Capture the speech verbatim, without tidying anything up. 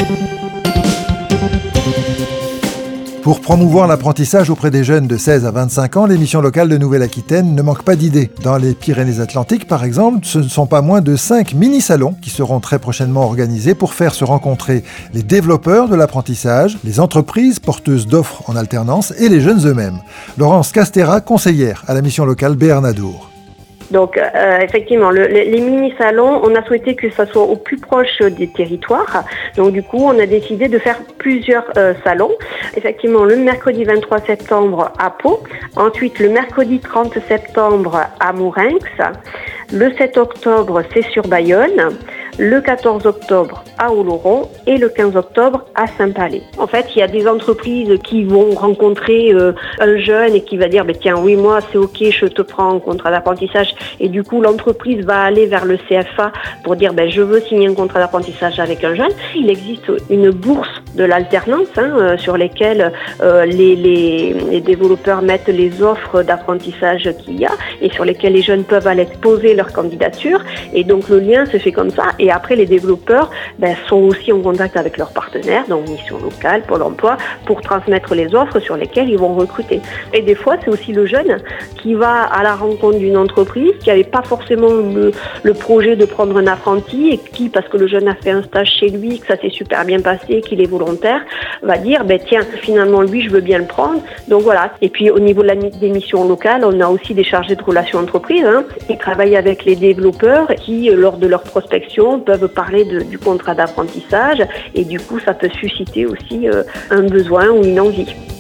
Pour promouvoir l'apprentissage auprès des jeunes de seize à vingt-cinq ans, l'émission locale de Nouvelle-Aquitaine ne manque pas d'idées. Dans les Pyrénées-Atlantiques, par exemple, ce ne sont pas moins de cinq mini-salons qui seront très prochainement organisés pour faire se rencontrer les développeurs de l'apprentissage, les entreprises porteuses d'offres en alternance et les jeunes eux-mêmes. Laurence Castera, conseillère à la mission locale Béarn-Adour. Donc euh, effectivement, le, les, les mini-salons, on a souhaité que ça soit au plus proche des territoires. Donc du coup, on a décidé de faire plusieurs euh, salons. Effectivement, le mercredi vingt-trois septembre à Pau, ensuite le mercredi trente septembre à Mourenx, le sept octobre c'est sur Bayonne, le quatorze octobre à Oloron et le quinze octobre à Saint-Palais. En fait, il y a des entreprises qui vont rencontrer euh, un jeune et qui va dire bah, « Tiens, oui, moi, c'est OK, je te prends en contrat d'apprentissage ». Et du coup, l'entreprise va aller vers le C F A pour dire bah, « Je veux signer un contrat d'apprentissage avec un jeune ». Il existe une bourse de l'alternance hein, euh, sur lesquelles euh, les, les, les développeurs mettent les offres d'apprentissage qu'il y a et sur lesquelles les jeunes peuvent aller poser leur candidature. Et donc, le lien se fait comme ça. Et après, les développeurs ben, sont aussi en contact avec leurs partenaires, donc Mission Locale, Pôle Emploi, pour transmettre les offres sur lesquelles ils vont recruter. Et des fois, c'est aussi le jeune qui va à la rencontre d'une entreprise qui n'avait pas forcément le, le projet de prendre un apprenti et qui, parce que le jeune a fait un stage chez lui, que ça s'est super bien passé, qu'il est volontaire, va dire, ben, tiens, finalement, lui, je veux bien le prendre. Donc voilà. Et puis, au niveau de la, des missions locales, on a aussi des chargés de relations entreprises hein, qui travaillent avec les développeurs qui, lors de leur prospection, peuvent parler de, du contrat d'apprentissage et du coup ça peut susciter aussi euh, un besoin ou une envie.